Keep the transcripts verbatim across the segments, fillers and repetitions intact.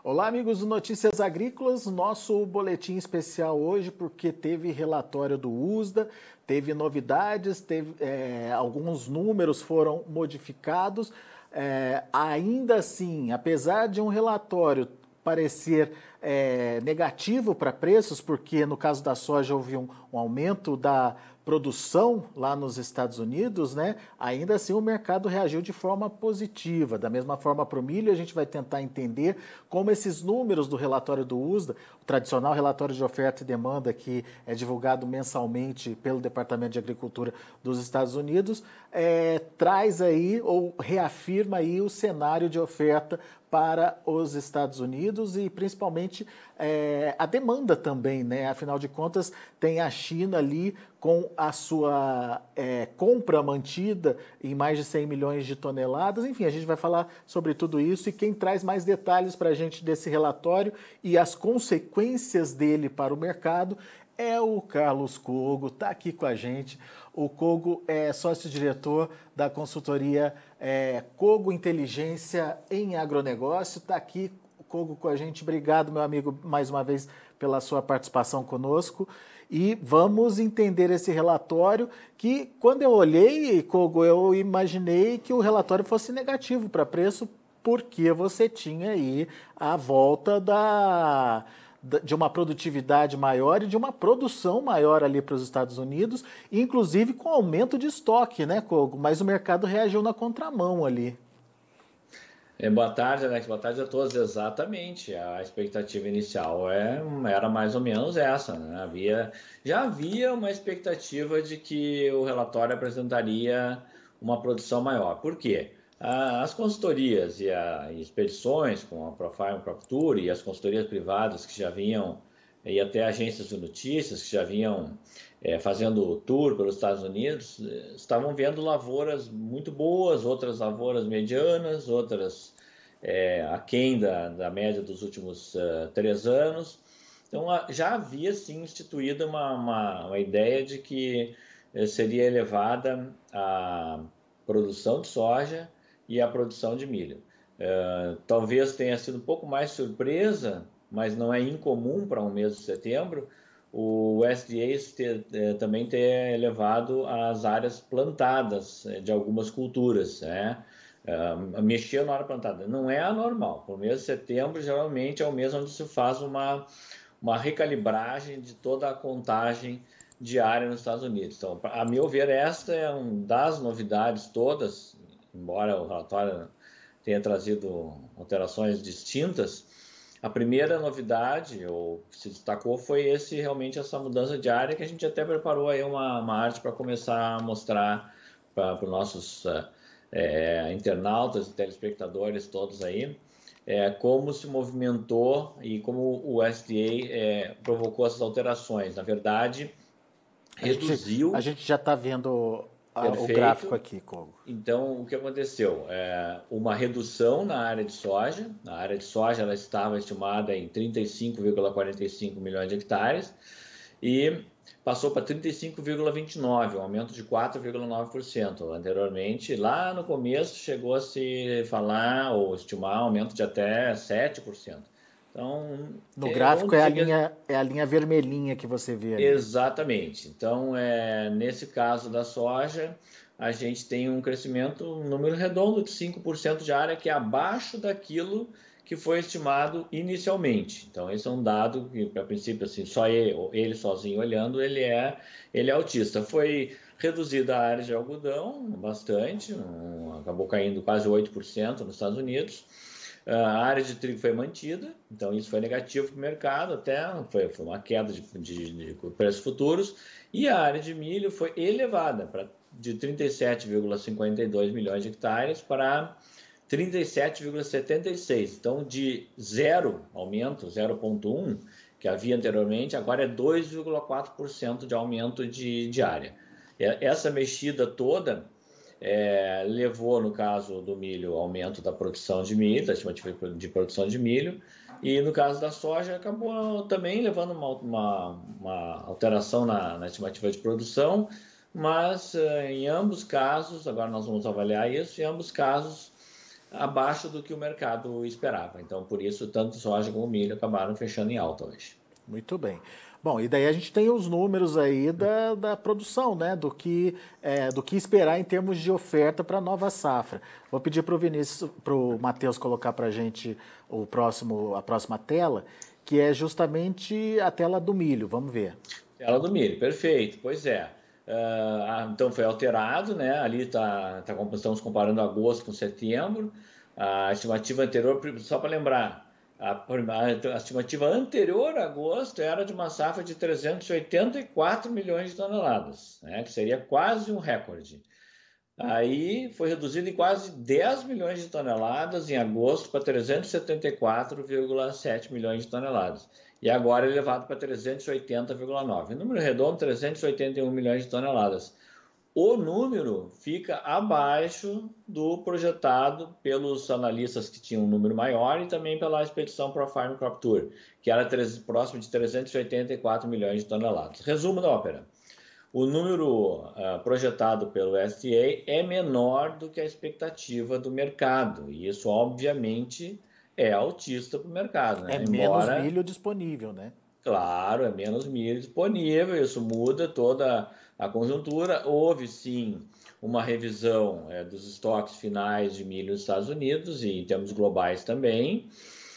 Olá, amigos do Notícias Agrícolas, nosso boletim especial hoje porque teve relatório do U S D A, teve novidades, teve, é, alguns números foram modificados. É, ainda assim, apesar de um relatório parecer é, negativo para preços, porque no caso da soja houve um, um aumento da produção lá nos Estados Unidos, né? Ainda assim o mercado reagiu de forma positiva. Da mesma forma para o milho, a gente vai tentar entender como esses números do relatório do U S D A, o tradicional relatório de oferta e demanda que é divulgado mensalmente pelo Departamento de Agricultura dos Estados Unidos, é, traz aí ou reafirma aí o cenário de oferta para os Estados Unidos e principalmente é, a demanda também, né? Afinal de contas, tem a China ali com a sua é, compra mantida em mais de cem milhões de toneladas. Enfim, a gente vai falar sobre tudo isso e quem traz mais detalhes para a gente desse relatório e as consequências dele para o mercado é o Carlos Cogo, está aqui com a gente. O Cogo é sócio-diretor da consultoria é, Cogo Inteligência em Agronegócio. Está aqui, Cogo, com a gente. Obrigado, meu amigo, mais uma vez pela sua participação conosco. E vamos entender esse relatório que, quando eu olhei, Cogo, eu imaginei que o relatório fosse negativo para preço, porque você tinha aí a volta da... de uma produtividade maior e de uma produção maior ali para os Estados Unidos, inclusive com aumento de estoque, né, Cogo? Mas o mercado reagiu na contramão ali. É, boa tarde, Alex. Boa tarde a todos. Exatamente. A expectativa inicial é, era mais ou menos essa, né? Havia, já havia uma expectativa de que o relatório apresentaria uma produção maior. Por quê? As consultorias e as expedições, com a Profarm, Procture e as consultorias privadas que já vinham, e até agências de notícias que já vinham é, fazendo tour pelos Estados Unidos, estavam vendo lavouras muito boas, outras lavouras medianas, outras é, aquém da, da média dos últimos uh, três anos. Então, já havia, sim, instituída uma, uma, uma ideia de que seria elevada a produção de soja e a produção de milho. Uh, talvez tenha sido um pouco mais surpresa, mas não é incomum para um mês de setembro, o U S D A ter, eh, também ter elevado as áreas plantadas eh, de algumas culturas, né? Uh, mexer na área plantada. Não é anormal. O mês de setembro, geralmente, é o mês onde se faz uma, uma recalibragem de toda a contagem diária nos Estados Unidos. Então, a meu ver, esta é uma das novidades todas, embora o relatório tenha trazido alterações distintas. A primeira novidade, ou que se destacou, foi esse, realmente essa mudança de área, que a gente até preparou aí uma, uma arte para começar a mostrar para os nossos é, internautas e telespectadores todos aí, é, como se movimentou e como o U S D A é, provocou essas alterações. Na verdade, A gente, a reduziu. gente já está vendo a, o gráfico Perfeito. aqui, Cogo. Então, o que aconteceu? É uma redução na área de soja. A área de soja ela estava estimada em trinta e cinco vírgula quarenta e cinco milhões de hectares e passou para trinta e cinco vírgula vinte e nove, um aumento de quatro vírgula nove por cento. Anteriormente, lá no começo, chegou a se falar ou estimar um aumento de até sete por cento. Então, No é, vamos gráfico é a dizer que linha, é a linha vermelhinha que você vê ali. exatamente. Então, é, nesse caso da soja, a gente tem um crescimento, um número redondo de cinco por cento de área, que é abaixo daquilo que foi estimado inicialmente. Então, esse é um dado que, a princípio, assim, só ele, ele sozinho olhando, ele é, ele é autista. Foi reduzida a área de algodão bastante, um, acabou caindo quase oito por cento nos Estados Unidos. A área de trigo foi mantida, então isso foi negativo para o mercado, até foi, foi uma queda de, de, de preços futuros, e a área de milho foi elevada para, de trinta e sete vírgula cinquenta e dois milhões de hectares para trinta e sete vírgula setenta e seis. Então, de zero aumento, zero vírgula um, que havia anteriormente, agora é dois vírgula quatro por cento de aumento de, de área. Essa mexida toda É, levou, no caso do milho, aumento da produção de milho, da estimativa de produção de milho, e no caso da soja acabou também levando uma, uma, uma alteração na, na estimativa de produção, mas em ambos casos, agora nós vamos avaliar isso, em ambos casos abaixo do que o mercado esperava. Então, por isso, tanto soja como milho acabaram fechando em alta hoje. Muito bem. Bom, e daí a gente tem os números aí da, da produção, né? Do que, é, do que esperar em termos de oferta para a nova safra. Vou pedir para o Vinícius, para o Matheus colocar para a gente o próximo, a próxima tela, que é justamente a tela do milho. Vamos ver. Tela do milho, perfeito. Pois é. Uh, então foi alterado, né? Ali tá, tá, estamos comparando agosto com setembro. A estimativa anterior, só para lembrar, a, a estimativa anterior a agosto era de uma safra de trezentos e oitenta e quatro milhões de toneladas, né? Que seria quase um recorde. Aí foi reduzido em quase dez milhões de toneladas em agosto para trezentos e setenta e quatro vírgula sete milhões de toneladas. E agora é elevado para trezentos e oitenta vírgula nove. Número redondo, trezentos e oitenta e um milhões de toneladas. O número fica abaixo do projetado pelos analistas que tinham um número maior e também pela expedição ProFarm Crop Tour, que era próximo de trezentos e oitenta e quatro milhões de toneladas. Resumo da ópera. O número uh, projetado pelo U S D A é menor do que a expectativa do mercado. E isso, obviamente, é altista para o mercado, É né? menos Embora, milho disponível, né? claro, é menos milho disponível, isso muda toda a conjuntura. Houve, sim, uma revisão é, dos estoques finais de milho nos Estados Unidos e em termos globais também.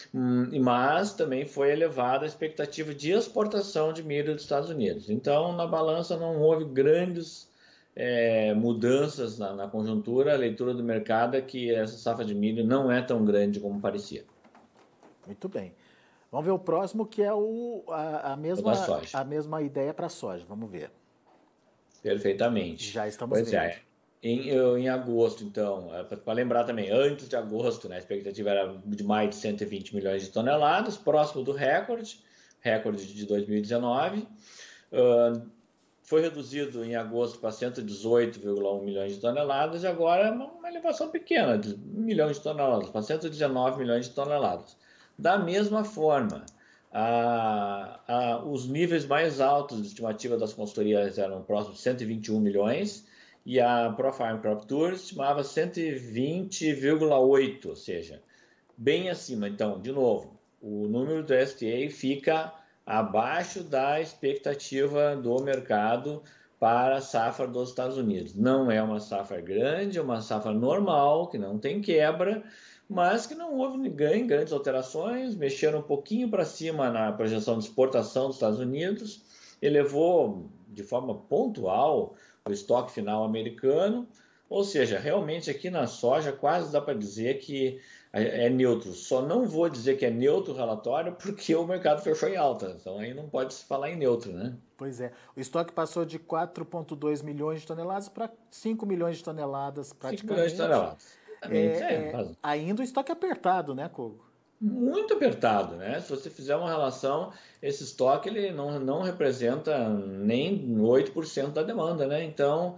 Mas também foi elevada a expectativa de exportação de milho dos Estados Unidos. Então, na balança não houve grandes é, mudanças na, na conjuntura. A leitura do mercado é que essa safra de milho não é tão grande como parecia. Muito bem. Vamos ver o próximo, que é o, a, a, O da mesma, soja. a mesma ideia para a soja. Vamos ver. Perfeitamente. Já estamos Pois vendo. é. Em, em agosto, então, para lembrar também, antes de agosto, né, a expectativa era de mais de cento e vinte milhões de toneladas, próximo do recorde, recorde de dois mil e dezenove. Uh, foi reduzido em agosto para cento e dezoito vírgula um milhões de toneladas e agora é uma elevação pequena, de um milhão de toneladas, para cento e dezenove milhões de toneladas. Da mesma forma, a, a, os níveis mais altos de estimativa das consultorias eram próximos de cento e vinte e um milhões e a ProFarm Crop Tour estimava cento e vinte vírgula oito, ou seja, bem acima. Então, de novo, o número do U S D A fica abaixo da expectativa do mercado para a safra dos Estados Unidos. Não é uma safra grande, é uma safra normal, que não tem quebra, mas que não houve ganho, grandes alterações, mexeram um pouquinho para cima na projeção de exportação dos Estados Unidos, elevou de forma pontual o estoque final americano, ou seja, realmente aqui na soja quase dá para dizer que é neutro. Só não vou dizer que é neutro o relatório porque o mercado fechou em alta. Então aí não pode se falar em neutro, né? Pois é. O estoque passou de quatro vírgula dois milhões de toneladas para cinco milhões de toneladas cinco milhões de praticamente. toneladas. Exatamente, É, é, é, faz ainda o estoque apertado, né, Kogo? muito apertado, né? Se você fizer uma relação, esse estoque ele não, não representa nem oito por cento da demanda, né? Então,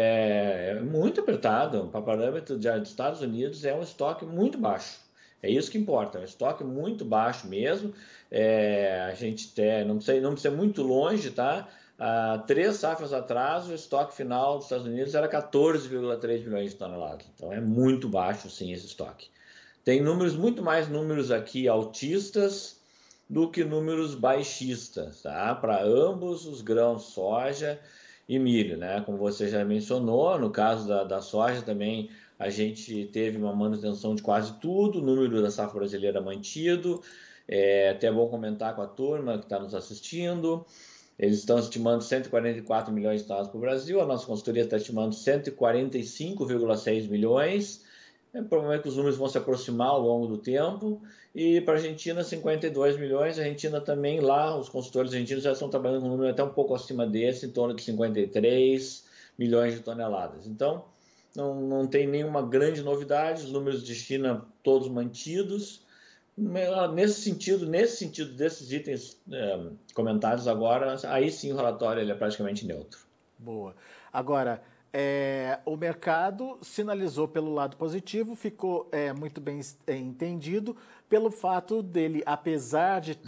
é, é muito apertado. Para parâmetro de, dos Estados Unidos, é um estoque muito baixo. É isso que importa, é um estoque muito baixo mesmo. É, a gente tem, não precisa, não precisa ir muito longe, tá? Há três safras atrás, o estoque final dos Estados Unidos era quatorze vírgula três milhões de toneladas. Então, é muito baixo, sim, esse estoque. Tem números, muito mais números aqui altistas do que números baixistas, tá? Para ambos os grãos, soja e milho, né? Como você já mencionou, no caso da, da soja também a gente teve uma manutenção de quase tudo, o número da safra brasileira mantido, é até bom comentar com a turma que está nos assistindo. Eles estão estimando cento e quarenta e quatro milhões de toneladas para o Brasil, a nossa consultoria está estimando cento e quarenta e cinco vírgula seis milhões. É provavelmente que os números vão se aproximar ao longo do tempo. E para a Argentina, cinquenta e dois milhões. A Argentina também, lá, os consultores argentinos já estão trabalhando com um número até um pouco acima desse, em torno de cinquenta e três milhões de toneladas. Então, não, não tem nenhuma grande novidade, os números de China todos mantidos. Nesse sentido, nesse sentido desses itens é, comentados agora, aí sim o relatório ele é praticamente neutro. Boa. Agora, é, o mercado sinalizou pelo lado positivo, ficou é, muito bem é, entendido pelo fato dele, apesar de ter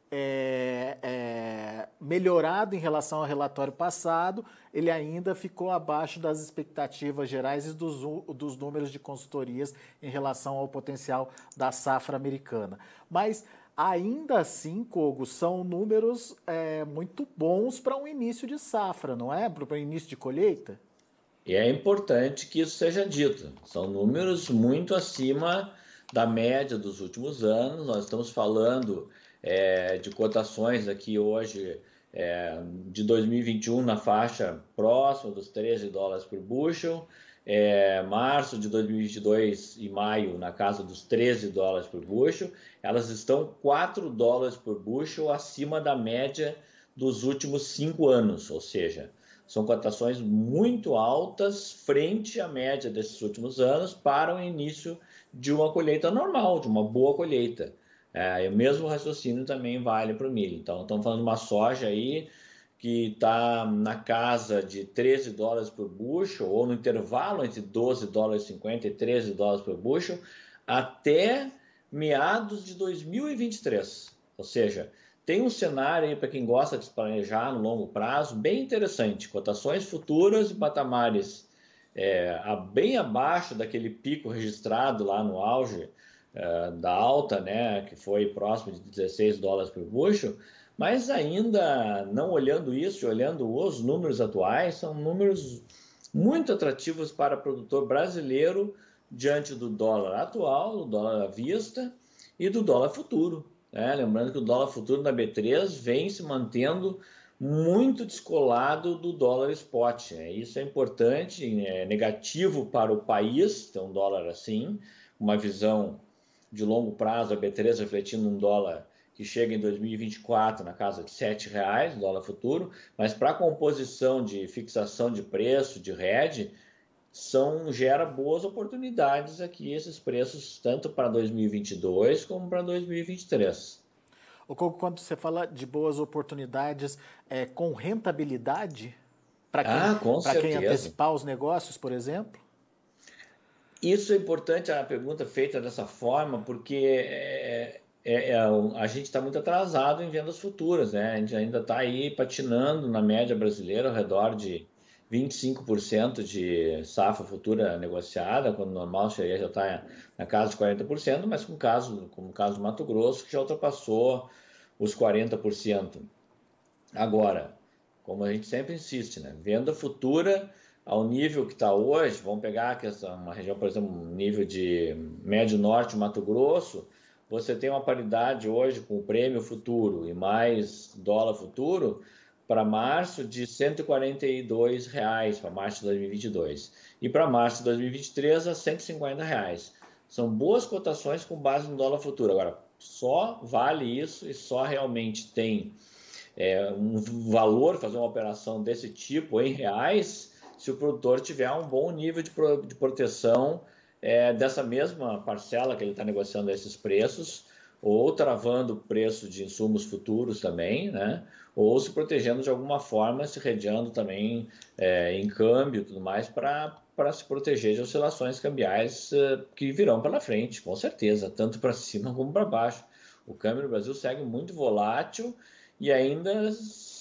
é, é, melhorado em relação ao relatório passado, ele ainda ficou abaixo das expectativas gerais e dos, dos números de consultorias em relação ao potencial da safra americana. Mas ainda assim, Kogo, são números é, muito bons para um início de safra, não é? Para o início de colheita? E é importante que isso seja dito. São números muito acima da média dos últimos anos. Nós estamos falando é, de cotações aqui hoje é, de dois mil e vinte e um na faixa próxima dos treze dólares por bushel. É, março de dois mil e vinte e dois e maio na casa dos treze dólares por bushel. Elas estão quatro dólares por bushel acima da média dos últimos cinco anos, ou seja, são cotações muito altas frente à média desses últimos anos para o início de uma colheita normal, de uma boa colheita. É, e o mesmo raciocínio também vale para o milho. Então, estamos falando de uma soja aí que está na casa de treze dólares por bushel, ou no intervalo entre doze dólares e cinquenta e treze dólares por bushel, até meados de dois mil e vinte e três. Ou seja, tem um cenário aí para quem gosta de se planejar no longo prazo bem interessante. Cotações futuras e patamares é, bem abaixo daquele pico registrado lá no auge é, da alta, né, que foi próximo de dezesseis dólares por bushel, mas ainda não olhando isso, olhando os números atuais, são números muito atrativos para o produtor brasileiro diante do dólar atual, do dólar à vista e do dólar futuro. É, lembrando que o dólar futuro da B três vem se mantendo muito descolado do dólar spot. É, isso é importante, é negativo para o país ter um dólar assim, uma visão de longo prazo, a B três refletindo um dólar que chega em dois mil e vinte e quatro na casa de sete reais, dólar futuro, mas para a composição de fixação de preço, de hedge, são, gera boas oportunidades aqui esses preços, tanto para dois mil e vinte e dois como para dois mil e vinte e três. Ou quando você fala de boas oportunidades, é com rentabilidade para quem, Ah, com para quem certeza. antecipar os negócios, por exemplo? Isso é importante, a pergunta feita dessa forma, porque é, é, é, a gente está muito atrasado em vendas futuras, né? A gente ainda está aí patinando na média brasileira ao redor de vinte e cinco por cento de safra futura negociada, quando normal seria já está na casa de quarenta por cento, mas com caso, como o caso do Mato Grosso, que já ultrapassou os quarenta por cento. Agora, como a gente sempre insiste, né? Venda futura ao nível que está hoje, vamos pegar aqui essa, uma região, por exemplo, um nível de Médio Norte, Mato Grosso, você tem uma paridade hoje com o prêmio futuro e mais dólar futuro para março de cento e quarenta e dois reais para março de dois mil e vinte e dois e para março de dois mil e vinte e três a cento e cinquenta reais. São boas cotações com base no dólar futuro. Agora, só vale isso e só realmente tem é, um valor fazer uma operação desse tipo em reais se o produtor tiver um bom nível de, pro, de proteção é, dessa mesma parcela que ele está negociando esses preços, ou travando o preço de insumos futuros também, né? Ou se protegendo de alguma forma, se redeando também é, em câmbio e tudo mais para para se proteger de oscilações cambiais uh, que virão pela frente, com certeza, tanto para cima como para baixo. O câmbio no Brasil segue muito volátil e ainda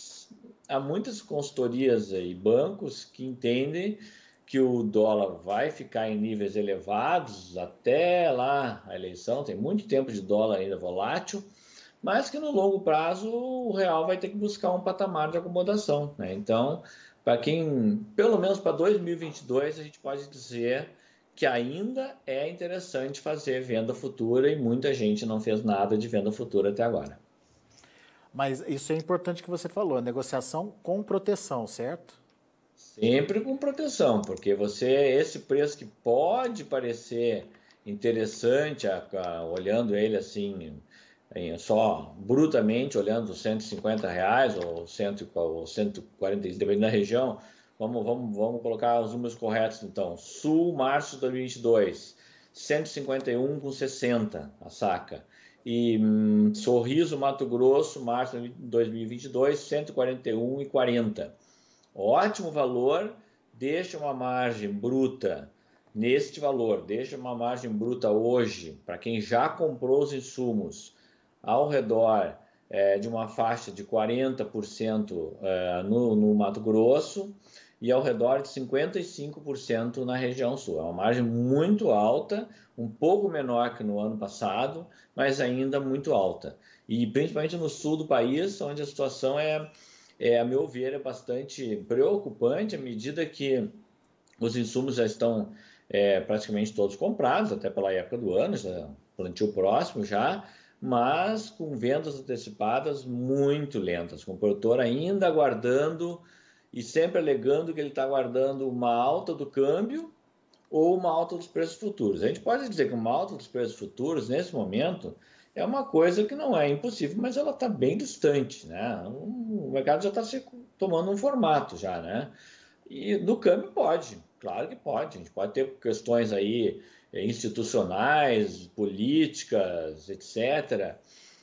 há muitas consultorias e bancos que entendem que o dólar vai ficar em níveis elevados até lá a eleição, tem muito tempo de dólar ainda volátil, mas que no longo prazo o real vai ter que buscar um patamar de acomodação, né? Então, para quem, pelo menos para dois mil e vinte e dois, a gente pode dizer que ainda é interessante fazer venda futura e muita gente não fez nada de venda futura até agora. Mas isso é importante que você falou, negociação com proteção, certo? Sempre com proteção, porque você, esse preço que pode parecer interessante, a, a, olhando ele assim, em, só brutamente, olhando cento e cinquenta reais ou, cem, ou cento e quarenta, dependendo da região, vamos, vamos, vamos colocar os números corretos então. Sul, março de dois mil e vinte e dois, cento e cinquenta e um com sessenta a saca. E hum, Sorriso, Mato Grosso, março de dois mil e vinte e dois, cento e quarenta e um e quarenta. Ótimo valor, deixa uma margem bruta neste valor, deixa uma margem bruta hoje, para quem já comprou os insumos, ao redor é, de uma faixa de quarenta por cento é, no, no Mato Grosso e ao redor de cinquenta e cinco por cento na região sul. É uma margem muito alta, um pouco menor que no ano passado, mas ainda muito alta. E principalmente no sul do país, onde a situação é, é a meu ver, é bastante preocupante à medida que os insumos já estão é, praticamente todos comprados, até pela época do ano, já, plantio próximo já, mas com vendas antecipadas muito lentas, com o produtor ainda aguardando e sempre alegando que ele está aguardando uma alta do câmbio ou uma alta dos preços futuros. A gente pode dizer que uma alta dos preços futuros, nesse momento, é uma coisa que não é impossível, mas ela está bem distante, né? O mercado já está se tomando um formato já, né? E no câmbio pode, claro que pode. A gente pode ter questões aí institucionais, políticas, etcétera,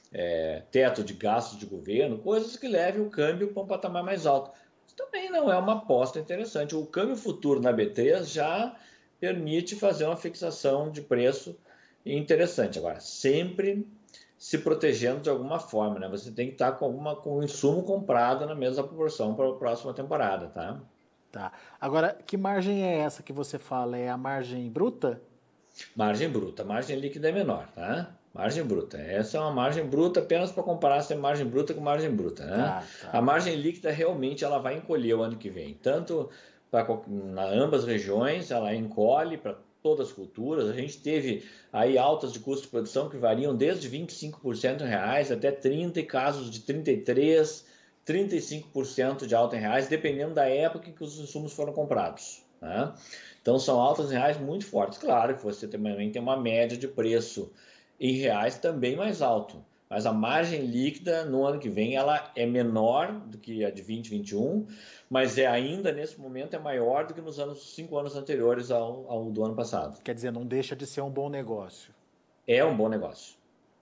é, teto de gastos de governo, coisas que levem o câmbio para um patamar mais alto. Isso também não é uma aposta interessante. O câmbio futuro na B três já permite fazer uma fixação de preço interessante. Agora, sempre se protegendo de alguma forma, né? Você tem que estar com alguma com o insumo comprado na mesma proporção para a próxima temporada, tá? Tá. Agora, que margem é essa que você fala? É a margem bruta? Margem bruta, margem líquida é menor, tá? Margem bruta. Essa é uma margem bruta apenas para comparar se é margem bruta com margem bruta, né? Tá, A tá. margem líquida realmente ela vai encolher o ano que vem, tanto para ambas regiões, ela encolhe para todas as culturas. A gente teve aí altas de custo de produção que variam desde vinte e cinco por cento em reais até trinta e casos de trinta e três, trinta e cinco por cento de alta em reais, dependendo da época em que os insumos foram comprados, né? Então são altas em reais muito fortes. Claro que você também tem uma média de preço em reais também mais alto, mas a margem líquida no ano que vem ela é menor do que a de vinte e vinte e um, mas é ainda nesse momento é maior do que nos anos cinco anos anteriores ao, ao do ano passado. Quer dizer, não deixa de ser um bom negócio. É um bom negócio.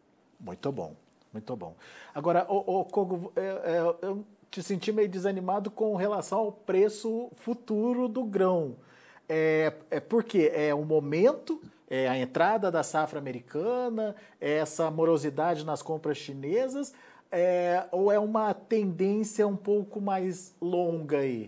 Muito bom, muito bom. Agora, ô, ô Kogo, é, é, eu te senti meio desanimado com relação ao preço futuro do grão. É, é porque é o momento, é a entrada da safra americana, é essa morosidade nas compras chinesas, é, ou é uma tendência um pouco mais longa aí?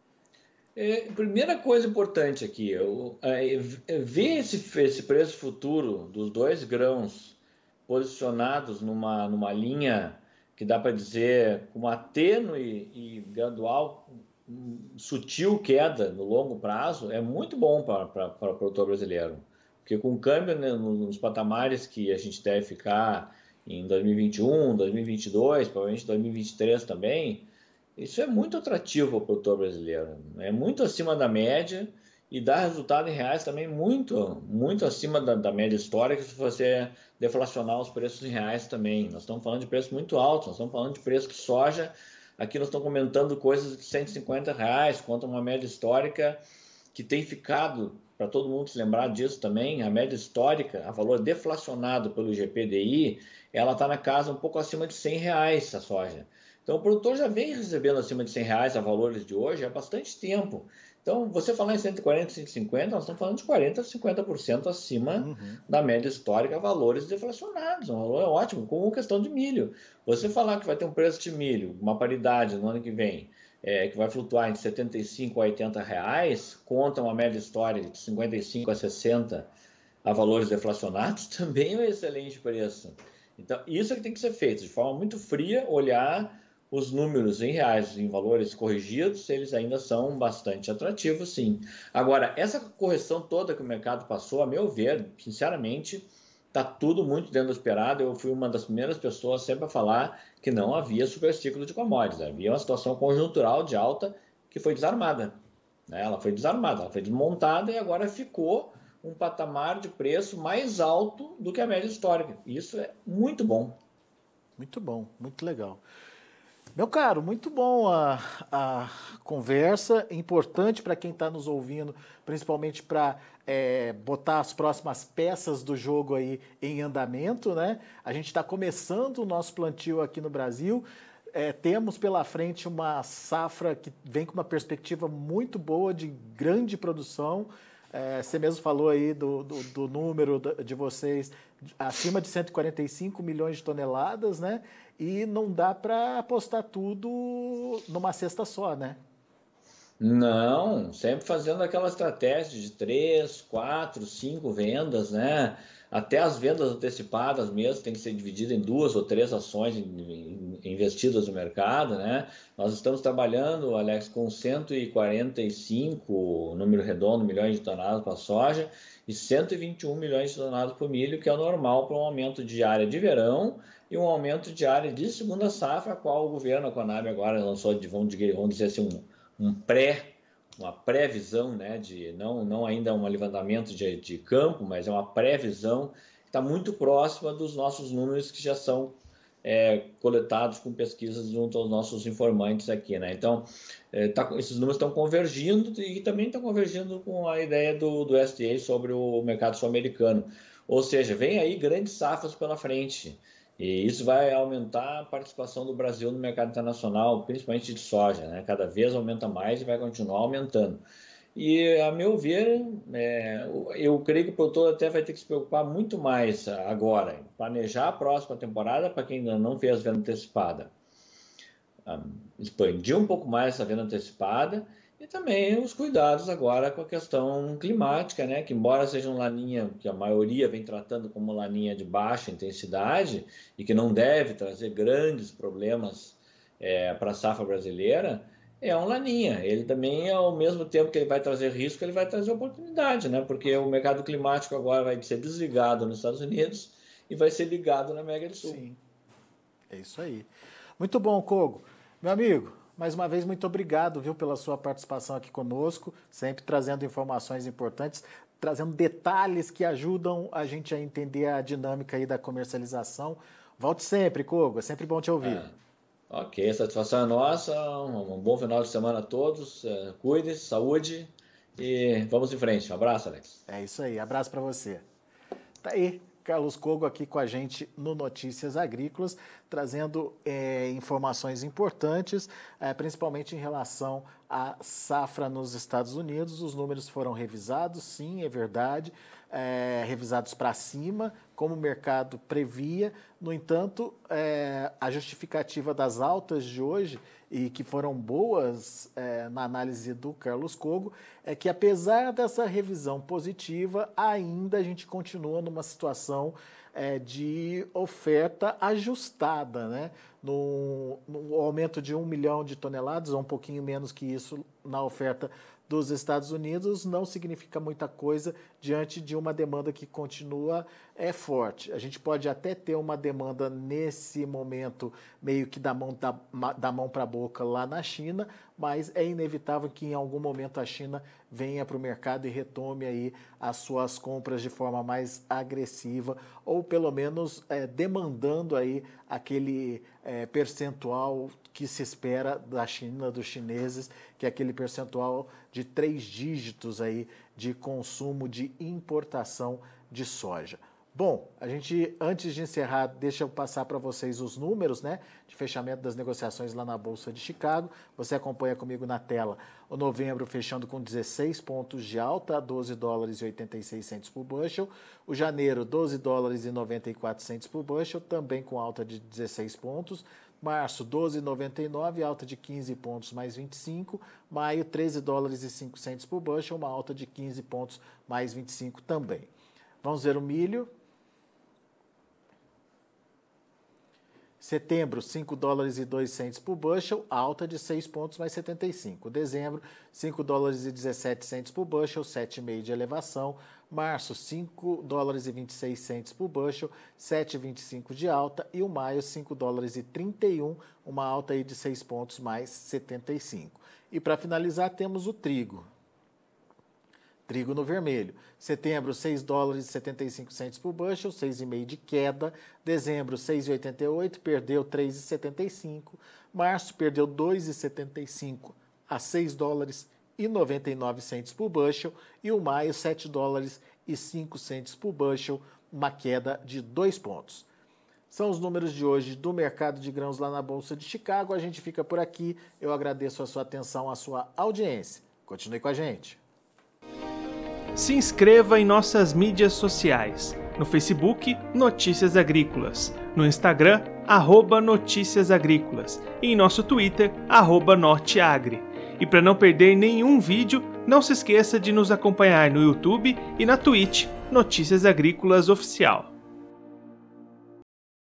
É, primeira coisa importante aqui, eu, é, é ver esse, esse preço futuro dos dois grãos posicionados numa, numa linha que dá para dizer com uma tênue e gradual, um, sutil queda no longo prazo, é muito bom para, para, para o produtor brasileiro. Porque com o câmbio, né, nos patamares que a gente deve ficar em dois mil e vinte e um, dois mil e vinte e dois, provavelmente dois mil e vinte e três também, isso é muito atrativo ao produtor brasileiro. É muito acima da média e dá resultado em reais também muito, muito acima da, da média histórica se você deflacionar os preços em reais também. Nós estamos falando de preços muito altos, nós estamos falando de preço de soja. Aqui nós estamos comentando coisas de cento e cinquenta reais, contra uma média histórica que tem ficado, para todo mundo se lembrar disso também, a média histórica, a valor deflacionado pelo I G P D I, ela está na casa um pouco acima de cem reais a soja. Então o produtor já vem recebendo acima de cem reais a valores de hoje há bastante tempo. Então, você falar em cento e quarenta, cento e cinquenta, nós estamos falando de quarenta, cinquenta por cento acima Uhum. da média histórica, valores deflacionados. Um valor é ótimo, como questão de milho. Você falar que vai ter um preço de milho, uma paridade no ano que vem, é, que vai flutuar entre setenta e cinco a oitenta reais, contra uma média histórica de cinquenta e cinco a sessenta a valores deflacionados, também é um excelente preço. Então, isso é que tem que ser feito, de forma muito fria, olhar os números em reais, em valores corrigidos, eles ainda são bastante atrativos, sim. Agora, essa correção toda que o mercado passou, a meu ver, sinceramente, está tudo muito dentro do esperado. Eu fui uma das primeiras pessoas sempre a falar que não havia superciclo de commodities, havia uma situação conjuntural de alta que foi desarmada, né? Ela foi desarmada, ela foi desmontada e agora ficou um patamar de preço mais alto do que a média histórica. Isso é muito bom. Muito bom, muito legal. Meu caro, muito bom a, a conversa, importante para quem está nos ouvindo, principalmente para é, botar as próximas peças do jogo aí em andamento, né? A gente está começando o nosso plantio aqui no Brasil, é, temos pela frente uma safra que vem com uma perspectiva muito boa de grande produção. É, você mesmo falou aí do, do, do número de vocês acima de cento e quarenta e cinco milhões de toneladas, né? E não dá para apostar tudo numa cesta só, né? Não, sempre fazendo aquela estratégia de três, quatro, cinco vendas, né? Até as vendas antecipadas mesmo tem que ser dividida em duas ou três ações investidas no mercado, né? Nós estamos trabalhando, Alex, com cento e quarenta e cinco, número redondo, milhões de toneladas para a soja e cento e vinte e um milhões de toneladas para o milho, que é o normal para um aumento de área de verão e um aumento de área de segunda safra, a qual o governo, a Conab, agora lançou, de, vamos dizer assim, um um pré, uma previsão, né, de não, não ainda um levantamento de, de campo, mas é uma previsão que está muito próxima dos nossos números que já são é, coletados com pesquisas junto aos nossos informantes aqui, né? Então, é, tá, esses números estão convergindo e também estão convergindo com a ideia do, do U S D A sobre o mercado sul-americano. Ou seja, vem aí grandes safras pela frente. E isso vai aumentar a participação do Brasil no mercado internacional, principalmente de soja, né? Cada vez aumenta mais e vai continuar aumentando. E, a meu ver, é, eu creio que o produtor até vai ter que se preocupar muito mais agora, em planejar a próxima temporada, para quem ainda não fez venda antecipada, expandir um pouco mais essa venda antecipada, e também os cuidados agora com a questão climática, né? Que embora seja um laninha que a maioria vem tratando como laninha de baixa intensidade e que não deve trazer grandes problemas é, para a safra brasileira, é um laninha. Ele também, ao mesmo tempo que ele vai trazer risco, ele vai trazer oportunidade, né? Porque o mercado climático agora vai ser desligado nos Estados Unidos e vai ser ligado na América do Sul. Sim, é isso aí. Muito bom, Kogo. Meu amigo, mais uma vez, muito obrigado, viu, pela sua participação aqui conosco, sempre trazendo informações importantes, trazendo detalhes que ajudam a gente a entender a dinâmica aí da comercialização. Volte sempre, Kogo, é sempre bom te ouvir. Ah, ok, satisfação é nossa, um, um bom final de semana a todos, uh, cuide, saúde e vamos em frente. Um abraço, Alex. É isso aí, abraço para você. Tá aí, Carlos Kogo aqui com a gente no Notícias Agrícolas, trazendo é, informações importantes, é, principalmente em relação à safra nos Estados Unidos. Os números foram revisados, sim, é verdade, é, revisados para cima, como o mercado previa. No entanto, é, a justificativa das altas de hoje, e que foram boas é, na análise do Carlos Kogo, é que apesar dessa revisão positiva, ainda a gente continua numa situação é, de oferta ajustada, né? No, no aumento de um milhão de toneladas, ou um pouquinho menos que isso na oferta dos Estados Unidos, não significa muita coisa diante de uma demanda que continua é, forte. A gente pode até ter uma demanda nesse momento meio que da mão, da, da mão para a boca lá na China, mas é inevitável que em algum momento a China venha para o mercado e retome aí as suas compras de forma mais agressiva, ou pelo menos é, demandando aí aquele é, percentual que se espera da China, dos chineses, que é aquele percentual de três dígitos aí de consumo de importação de soja. Bom, a gente, antes de encerrar, deixa eu passar para vocês os números, né, de fechamento das negociações lá na Bolsa de Chicago. Você acompanha comigo na tela o novembro fechando com dezesseis pontos de alta, doze dólares e oitenta e seis centos por bushel. O janeiro, doze dólares e noventa e quatro centos por bushel, também com alta de dezesseis pontos. Março, doze vírgula noventa e nove, alta de quinze pontos mais vinte e cinco. Maio, treze dólares e cinco centos por bushel, uma alta de quinze pontos mais vinte e cinco também. Vamos ver o milho. Setembro, cinco dólares e dois centos por bushel, alta de seis pontos mais setenta e cinco. Dezembro, cinco dólares e dezessete centos por bushel, sete vírgula cinco de elevação. Março, cinco dólares e vinte e seis centos por bushel, sete vírgula vinte e cinco de alta. E o maio, cinco dólares e trinta e um, uma alta aí de seis pontos mais setenta e cinco. E para finalizar, temos o trigo. Trigo no vermelho. Setembro, seis dólares e setenta e cinco centos por bushel, seis vírgula cinco de queda. Dezembro, seis vírgula oitenta e oito, perdeu três vírgula setenta e cinco. Março, perdeu dois vírgula setenta e cinco a seis dólares e noventa e nove centos por bushel. E o maio, sete dólares e cinco centos por bushel, uma queda de dois pontos. São os números de hoje do mercado de grãos lá na Bolsa de Chicago. A gente fica por aqui. Eu agradeço a sua atenção, a sua audiência. Continue com a gente. Se inscreva em nossas mídias sociais. No Facebook, Notícias Agrícolas. No Instagram, arroba Notícias Agrícolas. E em nosso Twitter, arroba Norteagri. E para não perder nenhum vídeo, não se esqueça de nos acompanhar no YouTube e na Twitch, Notícias Agrícolas Oficial.